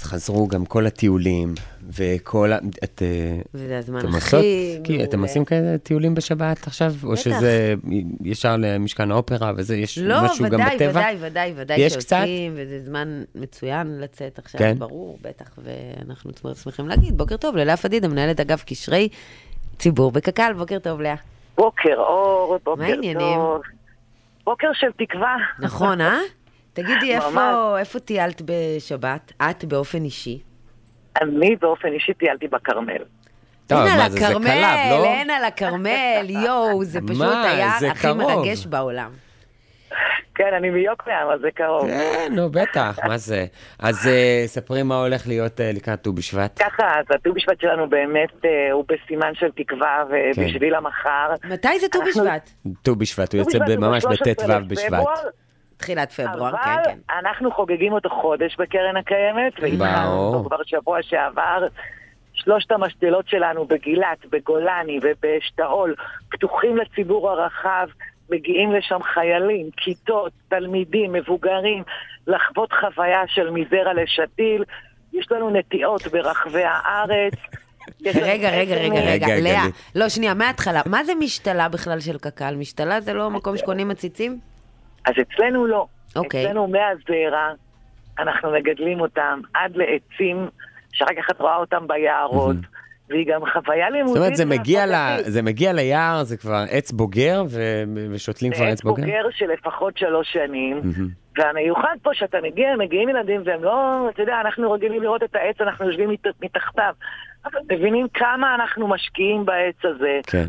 חזרו גם כל הטיולים, וכל וזה הזמן הכי... אתם עושים כאלה טיולים בשבת עכשיו? או שזה ישר למשכן האופרה, וזה, יש משהו גם בטבע? לא, ודאי שעושים, וזה זמן מצוין לצאת עכשיו, ברור, בטח, ואנחנו שמחים להגיד, בוקר טוב, ללאה פדידה, מנהלת אגף קשרי ציבור בקק"ל, בוקר טוב, לאה. בוקר אור, בוקר מה העניינים? טוב. בוקר של תקווה. נכון, תגידי, איפה טיילת בשבת? את באופן אישי? אני באופן אישי טיילתי בכרמל. טוב, אין על מה זה קלאב, לא? אין על הכרמל, יואו, זה פשוט היה הכי מרגש בעולם. כן, אני מיוקנעם, אז זה קרוב. כן, נו, בטח, מה זה? אז ספרי מה הולך להיות לקראת ט"ו בשבט. ככה, אז הט"ו בשבט שלנו באמת הוא בסימן של תקווה ובשביל המחר. מתי זה ט"ו בשבט? ט"ו בשבט, הוא יוצא ממש בט"ו בשבט. תחילת פברואר, כן, אבל כן. אנחנו חוגגים אותו חודש בקרן הקיימת, והתחלנו אותו כבר שבוע שעבר. 3 המשתלות שלנו בגילת, בגולני ובשתאול, פתוחים לציבור הרחב, מגיעים לשם חיילים, כיתות, תלמידים, מבוגרים, לחוות חוויה של מזרע לשתיל. יש לנו נטיעות ברחבי הארץ. רגע, לאה. לא, שנייה, מההתחלה. מה זה משתלה בכלל של קק"ל? משתלה זה לא מקום שקונים מציצים? אז אצלנו לא. אוקיי. אצלנו מהזרע, אנחנו מגדלים אותם עד לעצים, שרק אחת רואה אותם ביערות, והיא גם חוויה לימודית. זאת אומרת, זה מגיע ליער, זה כבר עץ בוגר, ושותלים כבר עץ בוגר? עץ בוגר של לפחות 3 שנים, והמיוחד פה שאתה מגיעים ילדים, והם לא, אתה יודע, אנחנו רגילים לראות את העץ, אנחנו יושבים מתחתיו, אבל מבינים כמה אנחנו משקיעים בעץ הזה. כן.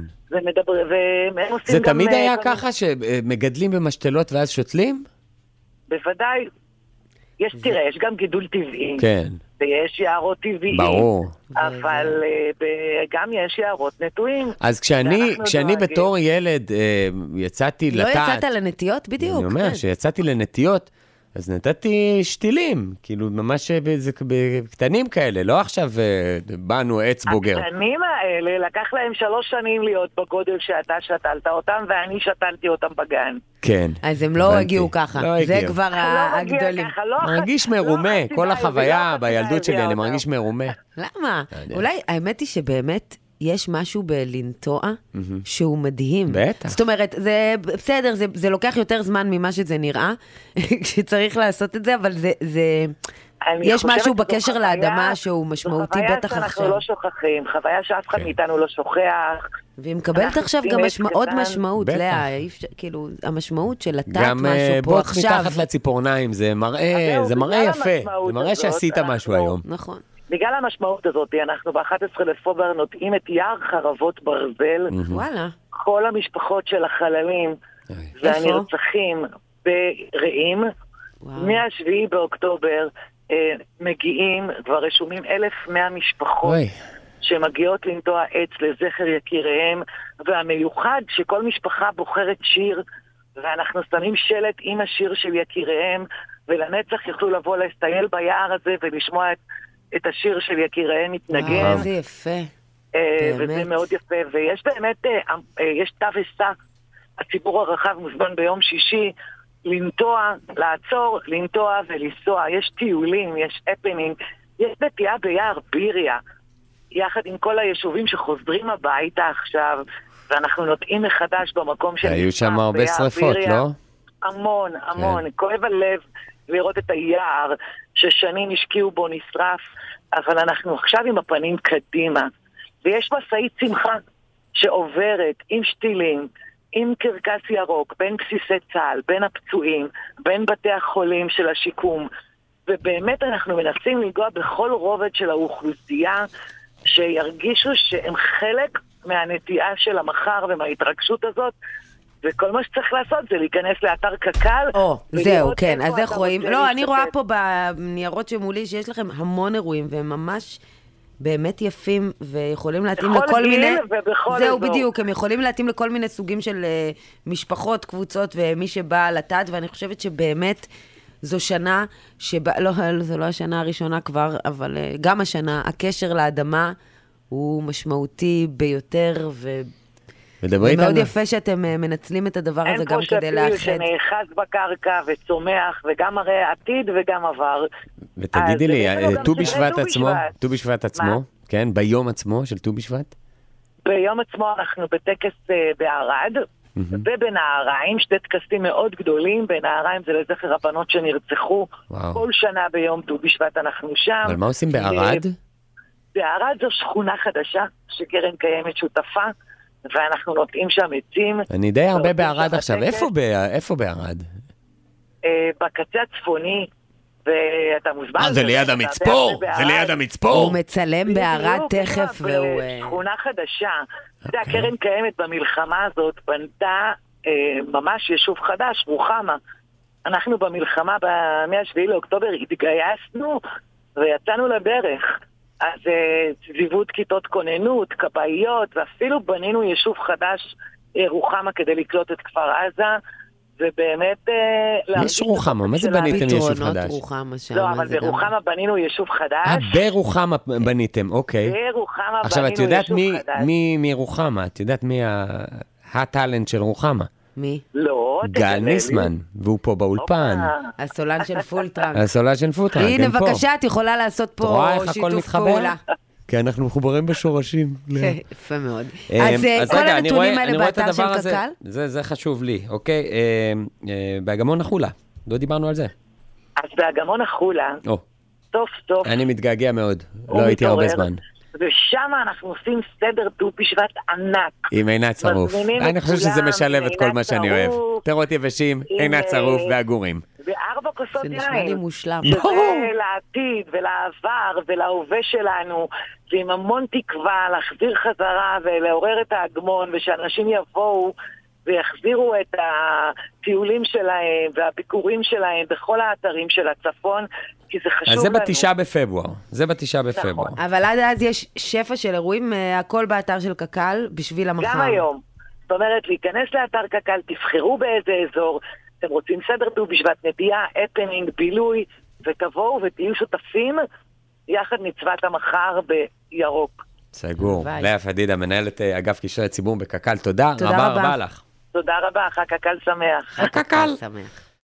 והם עושים זה גם... תמיד היה ככה שמגדלים במשתלות ואז שותלים? בוודאי. תראה, יש גם גידול טבעי. כן. ויש יערות טבעיים. ברור. אבל גם יש יערות נטועים. אז כשאני בתור ילד יצאתי לטעת... לא יצאת לנטיות? בדיוק. אני אומר שיצאתי לנטיות, אז נתתי שתילים, כאילו ממש בקטנים כאלה, לא עכשיו באנו עץ בוגר. הקטנים האלה לקח להם 3 שנים להיות בגודל שאתה שתלת אותם, ואני שתלתי אותם בגן. כן. אז הם לא הגיעו ככה. זה כבר הגדולים. מרגיש מרומה, כל החוויה בילדות שלי, אני מרגיש מרומה. למה? אולי האמת היא שבאמת... יש משהו בלנטוע שהוא מדהים. בטח. זאת אומרת, זה בסדר, זה לוקח יותר זמן ממה שזה נראה, כשצריך לעשות את זה, אבל יש משהו בקשר לאדמה שהוא משמעותי בטח עכשיו. חוויה שאנחנו לא שוכחים, חוויה שאף אחד מאיתנו לא שוכח. והיא מקבלת עכשיו גם עוד משמעות, לאה, כאילו, המשמעות של לטעת משהו פה עכשיו. בוא מתחת לציפורניים, זה מראה יפה, זה מראה שעשית משהו היום. נכון. בגלל המשמעות הזאת, אנחנו ב-11 לפברואר נוטעים את יער חרבות ברזל. וואלה. כל המשפחות של החללים והנרצחים ברעים, מה-7 באוקטובר מגיעים, כבר רשומים 1,100 משפחות שמגיעות לנטוע עץ לזכר יקיריהם, והמיוחד שכל משפחה בוחרת שיר, ואנחנו שמים שלט עם השיר של יקיריהם, ולנצח יוכלו לבוא להסתייל ביער הזה ולשמוע את השיר של יקיריהם מתנגן. זה יפה. וזה מאוד יפה. ויש באמת, יש תו עשה, הציבור הרחב מוזמן ביום שישי, לנטוע, לעצור, לנטוע ולנסוע. יש טיולים, יש הפנינג, יש נטיעה ביער ביריה, יחד עם כל היישובים שחוזרים הביתה עכשיו, ואנחנו נוטעים מחדש במקום של... היו שם הרבה שריפות, לא? המון, המון. כואב הלב לראות את היער ששנים השקיעו בו נשרף, אבל אנחנו עכשיו עם הפנים קדימה. ויש מסעית שמחה שעוברת עם שתילים, עם קרקס ירוק, בין בסיסי צה"ל, בין הפצועים, בין בתי החולים של השיקום. ובאמת אנחנו מנסים לנגוע בכל רובד של האוכלוסייה, שירגישו שהם חלק מהנטיעה של המחר ומההתרגשות הזאת, וכל מה שצריך לעשות זה להיכנס לאתר קק"ל. זהו, כן, אז איך רואים? לא, אני רואה פה בניירות שמולי שיש לכם המון אירועים, והם ממש באמת יפים, ויכולים להתאים לכל מיני... זהו, בדיוק, הם יכולים להתאים לכל מיני סוגים של משפחות, קבוצות, ומי שבא לטעת, ואני חושבת שבאמת זו שנה, לא, זו לא השנה הראשונה כבר, אבל גם השנה, הקשר לאדמה הוא משמעותי ביותר, ומאוד יפה שאתם מנצלים את הדבר הזה גם כדי לאחד. אין פה שתיל שנאחז בקרקע וצומח, וגם הרי עתיד וגם עבר. ותגידי לי, ט"ו בשבט עצמו, כן, ביום עצמו של ט"ו בשבט? ביום עצמו אנחנו בטקס בערד, ובנהריים, שתי טקסים מאוד גדולים, בנהריים זה לזכר הבנות שנרצחו, כל שנה ביום ט"ו בשבט אנחנו שם. אבל מה עושים בערד? בערד זו שכונה חדשה, שקרן קיימת שותפה, ואנחנו נוטעים שם עצים. אני די הרבה בערד עכשיו, איפה בערד? בקצה הצפוני, ואתה מוזמן. זה ליד המצפור, זה ליד המצפור. הוא מצלם בערד תכף, והוא... שכונה חדשה. זה הקרן קיימת במלחמה הזאת, בנתה ממש יישוב חדש, רוחמה. אנחנו במלחמה ב-7 לאוקטובר התגייסנו, ויצאנו לדרך. אז צביבות כיתות כוננות, כבאיות, ואפילו בנינו יישוב חדש, רוחמה, כדי לקלוט את כפר עזה, ובאמת... יש רוחמה, מה זה בניתם יישוב חדש? לא, אבל ברוחמה בנינו יישוב חדש. ברוחמה בניתם, אוקיי. ברוחמה בנינו יישוב חדש. עכשיו, את יודעת מי רוחמה? את יודעת מי הטלנט של רוחמה? מי? לא, גל ניסמן, והוא פה באולפן. הסולן של פולטרנק. הסולן של פולטרנק, הנה, בבקשה, את יכולה לעשות פה שיתוף פעולה. כי אנחנו מחוברים בשורשים. יפה מאוד. אז כל הנתונים האלה באתר של קק"ל? זה חשוב לי, אוקיי? באגמון החולה, לא דיברנו על זה. אז באגמון החולה, סוף סוף... אני מתגעגע מאוד, לא הייתי הרבה זמן. ושם אנחנו עושים סדר ט"ו בשבט ענק. עם עינת צרוף. אני חושב שזה משלב את כל מה שאני אוהב. פירות יבשים, עינת צרוף והגורים. ו4 כוסות יין. זה נשמע לי מושלם. שזה לעתיד ולעבר ולהווה שלנו, ועם המון תקווה להחזיר חזרה ולעורר את האגמון, ושאנשים יבואו ויחזירו את הטיולים שלהם והביקורים שלהם בכל האתרים של הצפון, כי זה חשוב לנו. אז זה ב9 בפברואר. אבל עד אז יש שפע של אירועים, הכל באתר של קק"ל בשביל המחר. גם היום. זאת אומרת, להיכנס לאתר קק"ל, תבחרו באיזה אזור, אתם רוצים סדר ט"ו בשבט, נביעה, הפנינג, בילוי, ותבואו ותהיו שותפים יחד מצוות המחר בירוק. סגור. לאה פדידה, מנהלת אגף קשרי ציבור בקק"ל, תודה רבה לך. תודה רבה, חג קק"ל שמח. חג קק"ל שמח.